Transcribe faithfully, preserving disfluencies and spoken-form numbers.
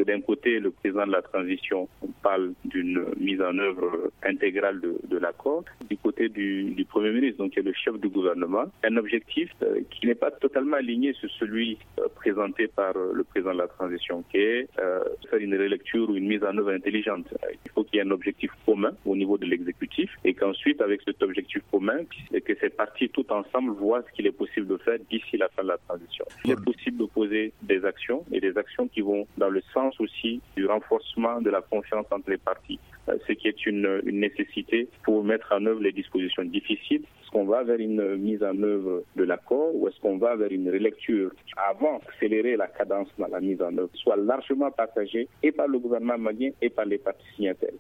d'un côté, le président de la transition parle d'une mise en œuvre intégrale de, de l'accord. Du côté du, du Premier ministre, donc qui est le chef du gouvernement, un objectif euh, qui n'est pas totalement aligné sur celui euh, présenté par euh, le président de la transition, qui est euh, faire une relecture ou une mise en œuvre intelligente. Il faut qu'il y ait un objectif commun au niveau de l'exécutif et qu'ensuite, avec cet objectif commun, que ces parties tout ensemble voient ce qu'il est possible de faire d'ici la fin de la transition. Il est possible de poser des actions et des actions qui vont dans le sens aussi du renforcement de la confiance entre les parties, ce qui est une, une nécessité pour mettre en œuvre les dispositions difficiles. Est-ce qu'on va vers une mise en œuvre de l'accord ou est-ce qu'on va vers une relecture avant d'accélérer la cadence dans la mise en œuvre, soit largement partagée et par le gouvernement malien et par les parties signataires.